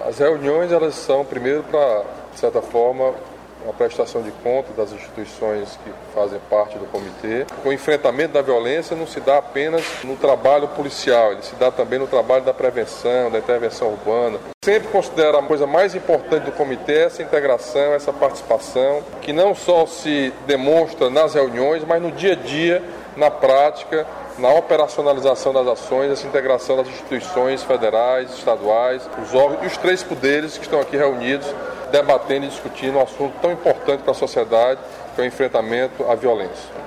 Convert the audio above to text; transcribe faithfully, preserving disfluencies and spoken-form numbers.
As reuniões, elas são, primeiro, para, de certa forma, uma prestação de conta das instituições que fazem parte do comitê. O enfrentamento da violência não se dá apenas no trabalho policial, ele se dá também no trabalho da prevenção, da intervenção urbana. Sempre considero a coisa mais importante do comitê essa integração, essa participação, que não só se demonstra nas reuniões, mas no dia a dia, na prática, na operacionalização das ações, essa integração das instituições federais, estaduais, os órgãos e os três poderes que estão aqui reunidos, debatendo e discutindo um assunto tão importante para a sociedade, que é o enfrentamento à violência.